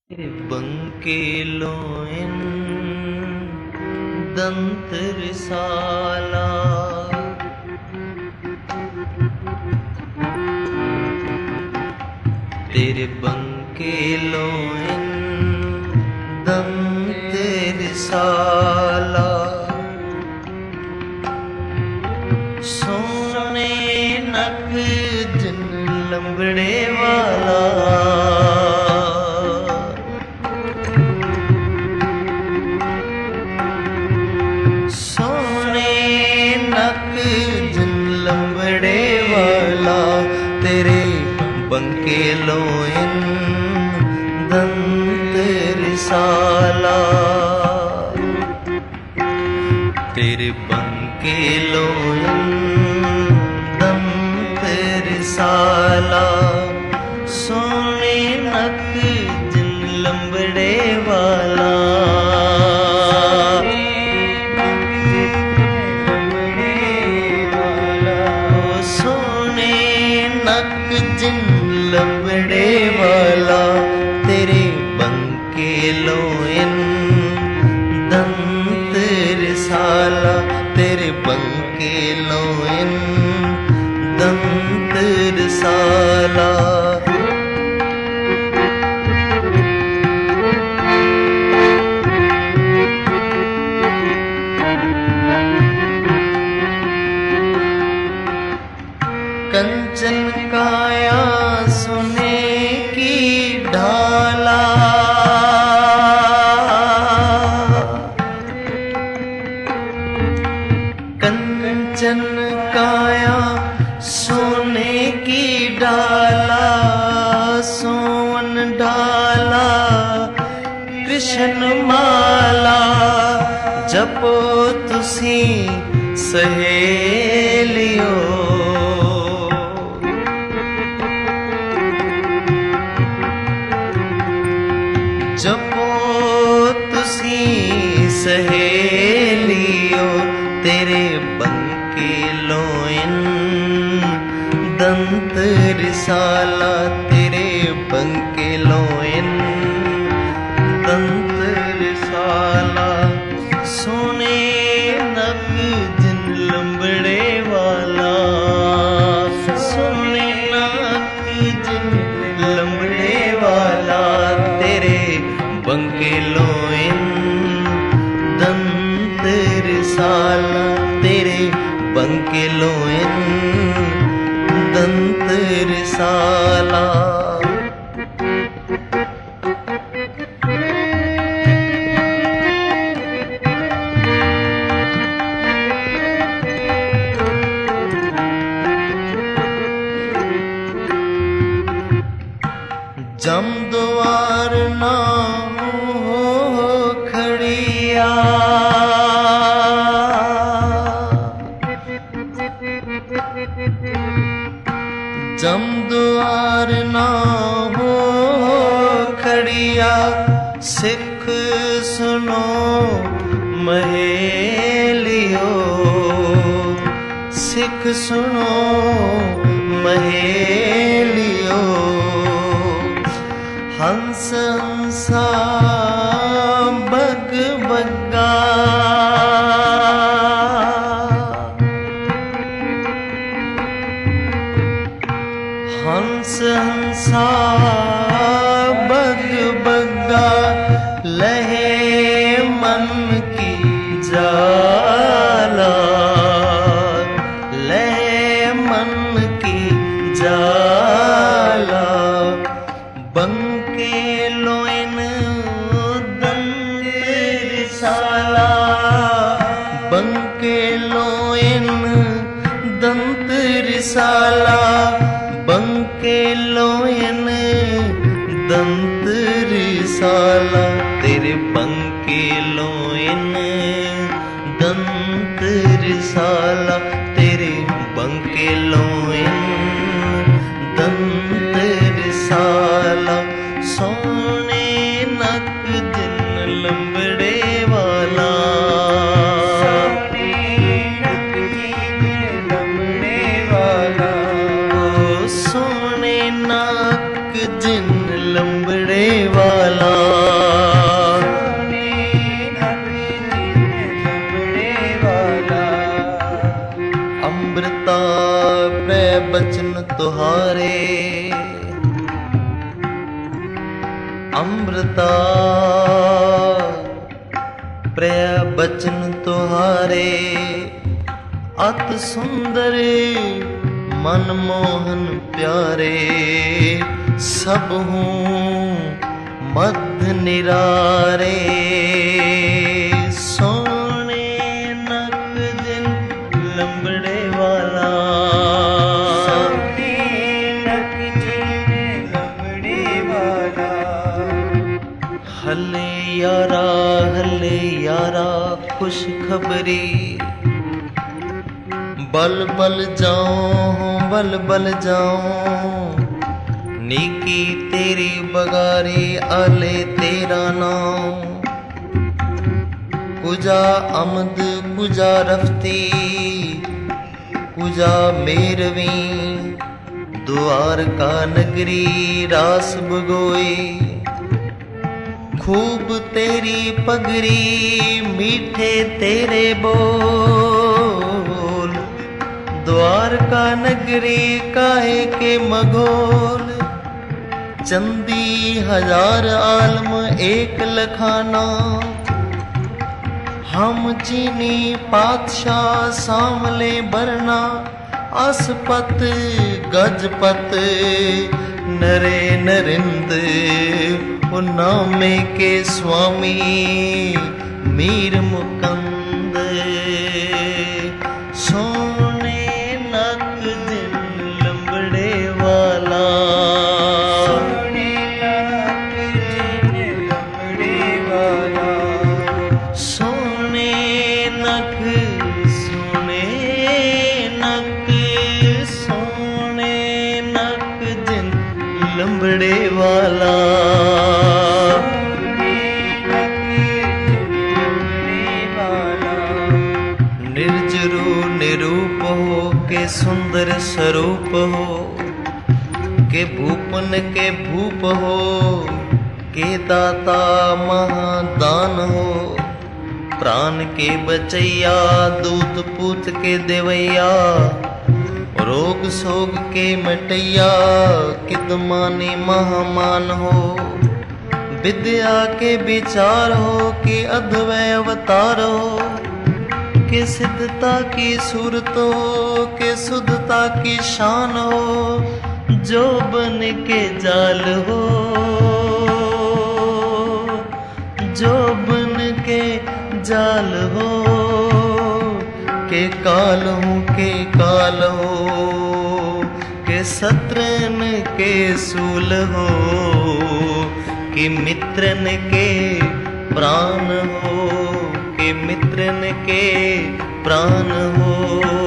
बंके lion दंत रिसाला। तेरे बंके lion दंत रिसाला। सोने नक जिन लंबड़े वाला। लंबड़े वाला तेरे बंके लोइन दंत रिसाला। तेरे बंके लोइन दंत रिसाला। सोने नक जिन लंबड़े वाला। जिन लंबड़े वाला तेरे बंके लोइन दंत रिसाला। तेरे बंके लोइन दंत रिसाला। कंचन काया सोने की ढाला। कंचन काया सोने की डाला। सोन डाला कृष्ण माला। जपो तुसी सहेलियो। जपो तुसी सहेलियो। तेरे बंके लोइन दंत रिसाला। तेरे बंके लोइन दंत रिसाला। सोने नक जिन लंबड़े वाला। सोने नक जिन लंबड़े वाला तेरे बंके लोइन दंत रिसाला। तेरे बंके लोइन दंत रिसाला। जम द्वार ना हो खड़िया। जम द्वार ना हो खड़िया। सिख सुनो महेलियो। सिख सुनो महेलियो। हंस हंसा बग बग्गा। हंस हंसा बग बग्गा। लहे मन की जाला। लहे मन की जाला। बंके लोइन दंत रिसाला। बंके लोइन दंत रिसाला। बंके लोइन दंत रिसाला। तेरे बंके लोइन दंत रिसाला। तेरे बंके लोइन दंत रिसाला। सोने नक जिन लंबड़े वाला। सोने नक जिन लंबड़े वाला। ओ सोने नक जिन लंबड़े वाला। तुहारे अमृता प्रिय बचन तुहारे अत सुंदर मनमोहन प्यारे सब हूँ मध्य निरारे सोने नक जिन लंबड़े वाला सोने नक जिन लंबड़े वाला हले यारा खुश खबरी बल बल जाऊं नीकी तेरी बगारी आले तेरा नाम कुजा अमद कुजा रफ्ती कुजा मेरवी द्वारका नगरी रास बगोई खूब तेरी पगरी मीठे तेरे बोल द्वारका नगरी काहे के मगोल चंदी हजार आलम एक लखाना हम चीनी पातशाह सामले बरना असपत गजपत नरे नरिंद नामे के स्वामी मीर मुकंद सोने नक जिन लंबड़े वाला सोने नक जिन लंबड़े वाला सोने नक जिन लंबड़े वाला निर्जरू निरूप हो के सुंदर स्वरूप हो के भूपन के भूप हो के दाता महादान हो प्राण के बचैया दूत पूत के देवैया रोग सोग के मटैया किदमानी महामान हो विद्या के विचार हो कि अद्वय अवतार हो के सिद्धता की सूरत हो के शुद्धता की शान हो जो बन के जाल हो जो बन के जाल हो के काल हो के शत्रन के सूल हो कि मित्रन के प्राण हो के मित्रन के प्राण हो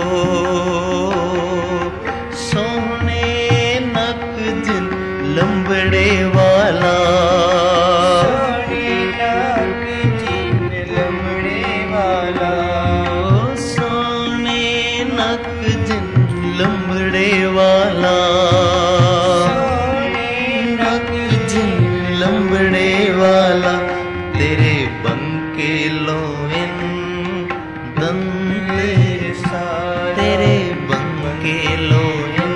सोने नक जिन लंबड़े वाला सोने नक जिन लंबड़े सोने वाला नक जिन लंबड़े वाला तेरे बंके लोइन दंत तेरे बंके लोइन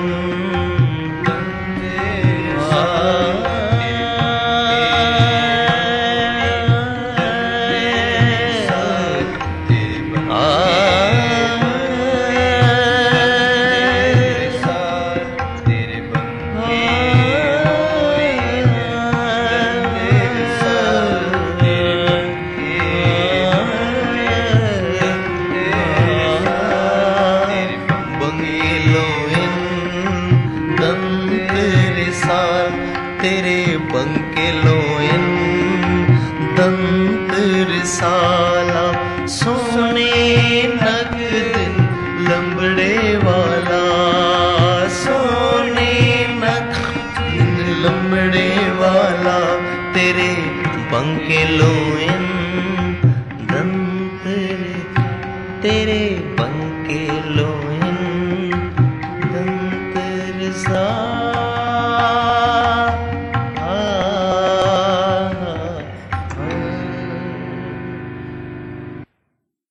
तेरे बंके लोइन दंत रिसाला सोने नक जिन लंबड़े वाला सोने नक जिन लंबड़े वाला तेरे बंके लोइन दंत